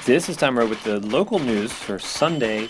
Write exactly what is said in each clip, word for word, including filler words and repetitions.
This is Tom Rowe with the local news for Sunday,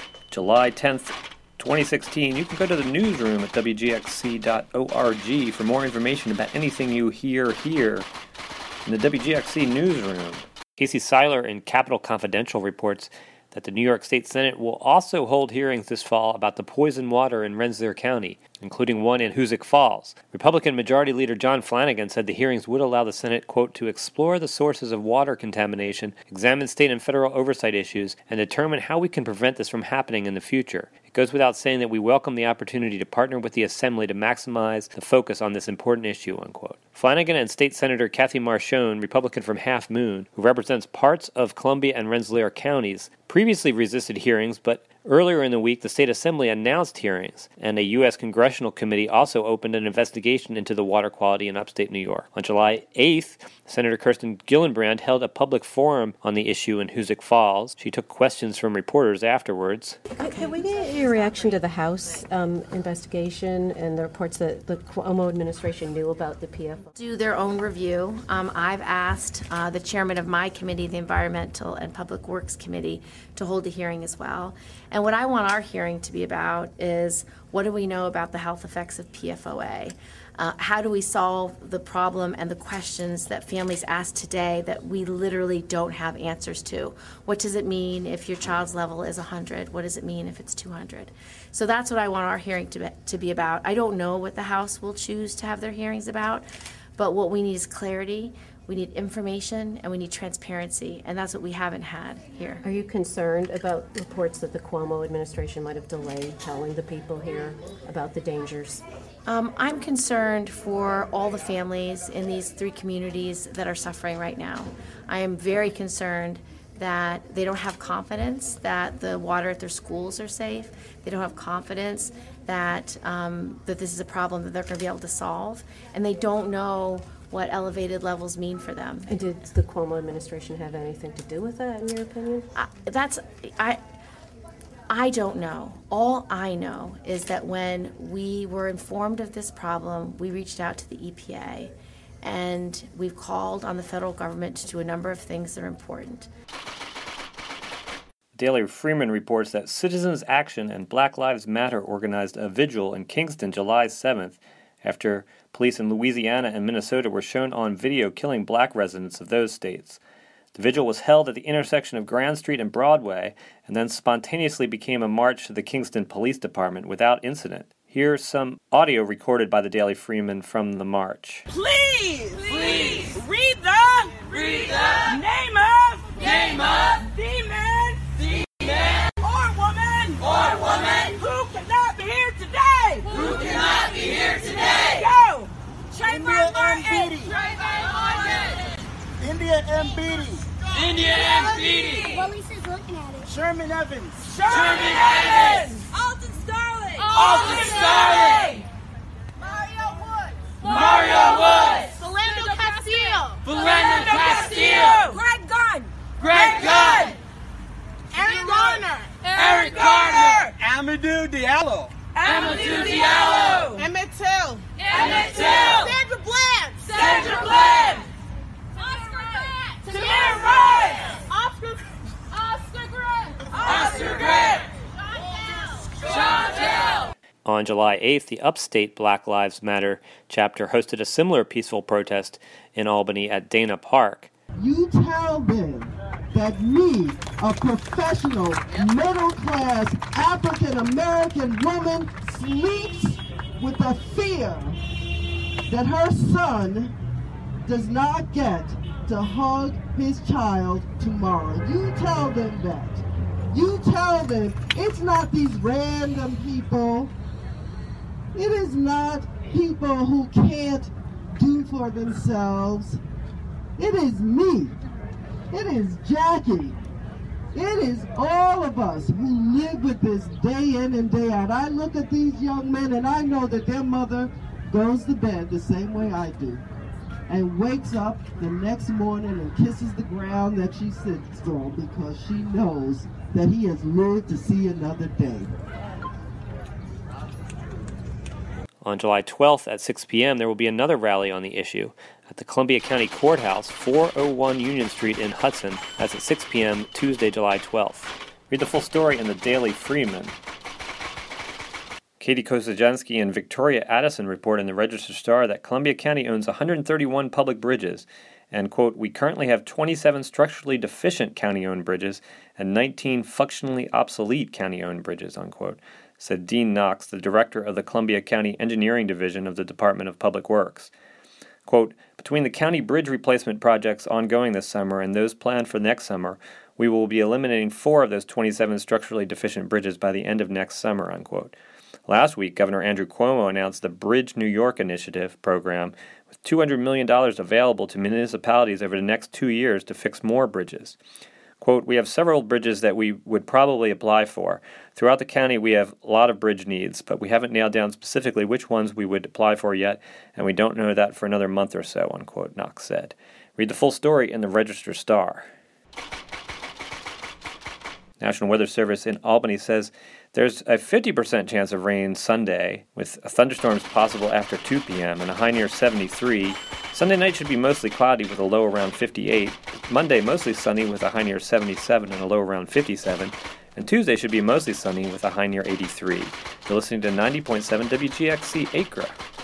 July tenth, twenty sixteen. You can go to the newsroom at W G X C dot org for more information about anything you hear here in the W G X C newsroom. Casey Seiler in Capital Confidential reports that the New York State Senate will also hold hearings this fall about the poison water in Rensselaer County, including one in Hoosick Falls. Republican Majority Leader John Flanagan said the hearings would allow the Senate, quote, to explore the sources of water contamination, examine state and federal oversight issues, and determine how we can prevent this from happening in the future. It goes without saying that we welcome the opportunity to partner with the Assembly to maximize the focus on this important issue, unquote. Flanagan and State Senator Kathy Marchone, Republican from Half Moon, who represents parts of Columbia and Rensselaer counties, previously resisted hearings, but earlier in the week, the State Assembly announced hearings, and a U S Congressional Committee also opened an investigation into the water quality in upstate New York. On July eighth, Senator Kirsten Gillibrand held a public forum on the issue in Hoosick Falls. She took questions from reporters afterwards. Can we get your reaction to the House um, investigation and the reports that the Cuomo administration knew about the P F O? Do their own review. Um, I've asked uh, the chairman of my committee, the Environmental and Public Works Committee, to hold a hearing as well. And what I want our hearing to be about is what do we know about the health effects of P F O A? Uh, how do we solve the problem and the questions that families ask today that we literally don't have answers to? What does it mean if your child's level is one hundred? What does it mean if it's two hundred? So that's what I want our hearing to be, to be about. I don't know what the House will choose to have their hearings about, but what we need is clarity. We need information and we need transparency, and that's what we haven't had here. Are you concerned about reports that the Cuomo administration might have delayed telling the people here about the dangers? Um, I'm concerned for all the families in these three communities that are suffering right now. I am very concerned that they don't have confidence that the water at their schools are safe. They don't have confidence that um, that this is a problem that they're going to be able to solve, and they don't know what elevated levels mean for them. And did the Cuomo administration have anything to do with that, in your opinion? I, that's I. I don't know. All I know is that when we were informed of this problem, we reached out to the E P A, and we've called on the federal government to do a number of things that are important. Daily Freeman reports that Citizens Action and Black Lives Matter organized a vigil in Kingston July seventh after police in Louisiana and Minnesota were shown on video killing black residents of those states. The vigil was held at the intersection of Grand Street and Broadway and then spontaneously became a march to the Kingston Police Department without incident. Here's some audio recorded by the Daily Freeman from the march. Please, please, read the, read the name of, name of the man, the man, or woman, or woman, who cannot be here today, who cannot be here today. Go, Trayvon Martin, Trayvon Martin, India M. Beatty, India M. Beatty, Police is looking at it. Sherman Evans, Sherman Evans, Alton Starling, Alton Starling, Mario Woods, Mario Woods, Philando Castile, Philando Castile, Greg Gunn, Greg Gunn, Eric Garner, Eric Garner, Amadou Diallo, Amadou Diallo, Emmett Till, Emmett Till, Sandra Bland, Sandra Bland, Oscar Grant, Tamir Rice, Oscar, Oscar Grant, Oscar Grant, John Tell. On July eighth, the Upstate Black Lives Matter chapter hosted a similar peaceful protest in Albany at Dana Park. You tell them that me, a professional, middle-class, African-American woman, sleeps with the fear that her son does not get to hug his child tomorrow. You tell them that. You tell them it's not these random people. It is not people who can't do for themselves. It is me. It is Jackie. It is all of us who live with this day in and day out. I look at these young men and I know that their mother goes to bed the same way I do and wakes up the next morning and kisses the ground that she sits on because she knows that he has lived to see another day. On July twelfth at six p.m., there will be another rally on the issue at the Columbia County Courthouse, four oh one Union Street in Hudson. That's at six p.m. Tuesday, July twelfth. Read the full story in the Daily Freeman. Katie Kosajenski and Victoria Addison report in the Register-Star that Columbia County owns one hundred thirty-one public bridges, and, quote, we currently have twenty-seven structurally deficient county-owned bridges and nineteen functionally obsolete county-owned bridges, unquote, said Dean Knox, the director of the Columbia County Engineering Division of the Department of Public Works. Quote, between the county bridge replacement projects ongoing this summer and those planned for next summer, we will be eliminating four of those twenty-seven structurally deficient bridges by the end of next summer, unquote. Last week, Governor Andrew Cuomo announced the Bridge New York Initiative program with two hundred million dollars available to municipalities over the next two years to fix more bridges. Quote, we have several bridges that we would probably apply for. Throughout the county, we have a lot of bridge needs, but we haven't nailed down specifically which ones we would apply for yet, and we don't know that for another month or so, unquote, Knox said. Read the full story in the Register-Star. National Weather Service in Albany says there's a fifty percent chance of rain Sunday, with thunderstorms possible after two p.m. and a high near seventy-three. Sunday night should be mostly cloudy with a low around fifty-eight. Monday mostly sunny with a high near seventy-seven and a low around fifty-seven. And Tuesday should be mostly sunny with a high near eighty-three. You're listening to ninety point seven W G X C Acre.